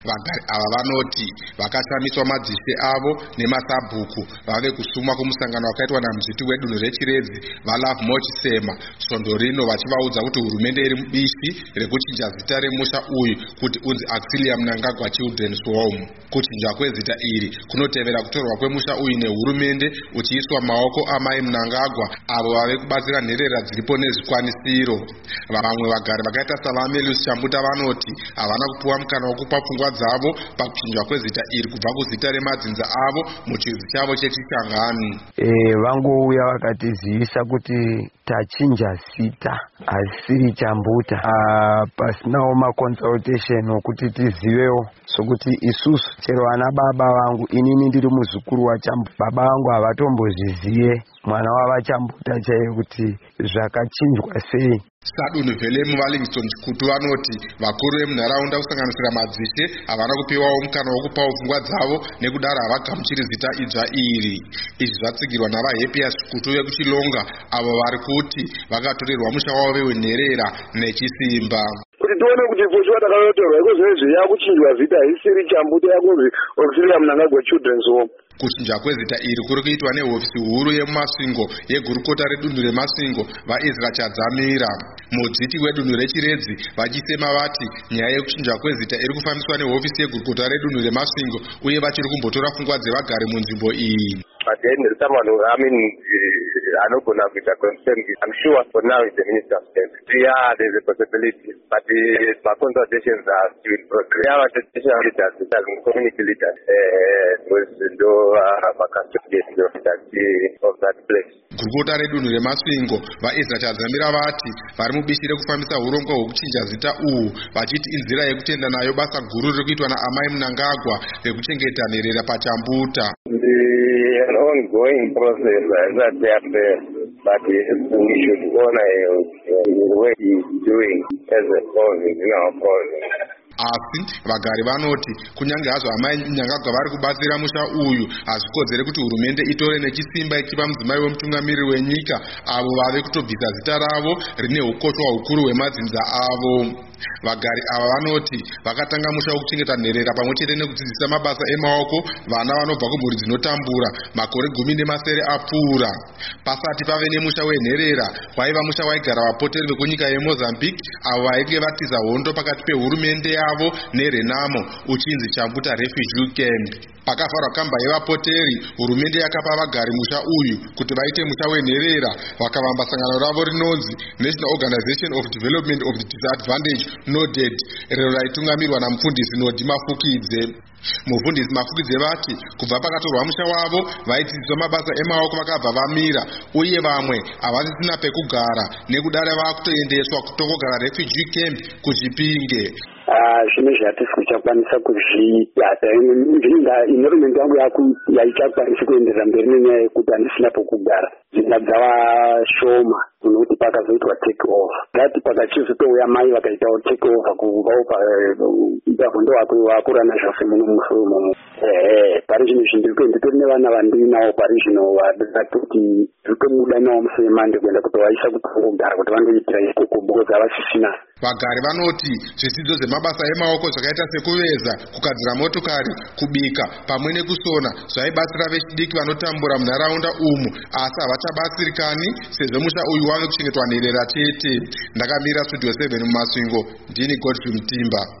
Vagari ava vanoti vakashamiswa madzishe avo nemasabhuku vave kusumwa kumusangano wakaitwa namudziti wedunhu rechiredzi vaLove Mochisema svondo rino vachivaudza kuti hurumende iri mubishi rekuchinja zita remusha uyu kuti unzi Auxilia Mnangagwa Children's Home. Kuchinjwa kwezita iri kunotevera kutorwa kwemusha uyu nehurumende uchiiswa maoko amai Mnangagwa avo vave kubatsira nherera dziripo nezvikwanisiro. Vamwe vagari vakaita saVamelius Chambuta vanoti havana kupiwa mukana wekupa pfungwa dzavo pakuchinjwa kwezita iri kubva kuzita remadzinza avo muchirudzi chavo chechishangani. Vangouya vakatizivisa kuti tachinja zita asiri Chambuta pasinawo maconsultation okuti tizivewo sokuti isusu chero vana baba vangu inini ndiri muzukuru waChambuta baba vangu havatombozvizive mwana wavaChambuta chaiye kuti zvakachinjwa sei. Sadunhu Velemu vaLivingstone Chikutu vanoti vakuru vemunharaunda kusanganisira madzishe havana kupiwawo mukana wokupawo pfungwa dzavo nekudaro havagamuchiri zita idzva iri. Izvi zvatsigirwa navaHappiest Chikutu vekuChilonga avo vari kuti vakatorerwa musha wavo wenherera nechisimba. Kuti tione kuti pfushwa takanotorwa ikozvezve yakuchinjwa zita isiri Chambuta yakunzi Auxilia Mnangagwa Children's Home. Kuchinja kwezita iri kuri kuitwa nehofisi huru yemumasvingo yegurukota redunhu remasvingo vaEzra Chadzamira. Mudziti wedunhu rechiredzi vachisema vati nyaya yekuchinja kwezita iri kufambiswa nehofisi yegurukota redunhu remasvingo uye vachiri kumbotora pfungwa dzevagari munzvimbo iyi. At the end of someone who, I'm not going to be concerned. I'm sure for now it's the Minister of State. Yeah, there's a possibility, but my consultations are still progress. Our traditional leaders, community leaders, was do of that place. Gurukota redunhu remasvingo vaEzra Chadzamira vati vari mubishi rekufambisa urongwa hwekuchinja zita uhu vachiti inzira yekutenda nayo basa guru riri kuitwa naamai Mnangagwa rekuchengeta nherera paChambuta. An ongoing process that they have there, but we should honor the way he's doing as a cause, Asi vagari vanoti kunyange hazvo amai Mnangagwa vari kubatsira musha uyu hazvikodzere kuti hurumende itore nechisimba ichipa mudzimai wemutungamiriri wenyika avo vave kutobvisa zita ravo rine ukoshwa hukuru hwemadzinza avo. Vagari ava vanoti vakatanga musha wekuchengeta nherera pamwe chete nekudzidzisa mabasa emaoko vana vanobva kumhuri dzinotambura makore 10 apfuura. Pasati pave nemusha wenherera waiva musha waigara vapoteri vekunyika yeMozambique avo vainge vatiza hondo pakati pehurumende yavo neRenamo uchinzi Chambuta Refugee Camp. Pakavharwa kamba yevapoteri hurumende yakapa vagari musha uyu kuti vaite musha wenherera vakavamba sangano ravo rinonzi National Organization of Development of the Disadvantaged NODED rero raitungamirwa namufundisi Nodi Mafukidze. Mufundisi Mafukidze vati kubva pakatorwa musha wavo vaidzidziswa mabasa emaoko vakabva vamira uye vamwe havasisina pekugara nekudaro vakutoendeswa kutongogara refugee camp kuChipinge. Zvimwe zvatisi kuchakwanisa kuzviita inhurumende yangu yaichakwanisi kuenderera mberi nenyaya yekuti handisina pokugara dzimba dzava shoma kunokuti pakazoitwa take over ngati pakachizotouya mai vakaitawo take over kuvawo ndo vakurana zvose muno musomo pari zvino nditori nevana vandinawo pari zvino vadati zvitomuda nawo musemande kuenda kutovaisa kutongogara kuti vandoitira ikoko because havasisina. Vagari vanoti zvidzidzo zvemabasa emaoko zvakaita sekuveza, kugadzira motokari, kubika pamwe nekusona zvaibatsira vechidiki vanotambura munharaunda umu asi havachabatsirikani sezvo musha uyu wave kuchengetwa nherera chete. Ndakamira Studio 7 mumasvingo, ndini Godfrey Mutimba.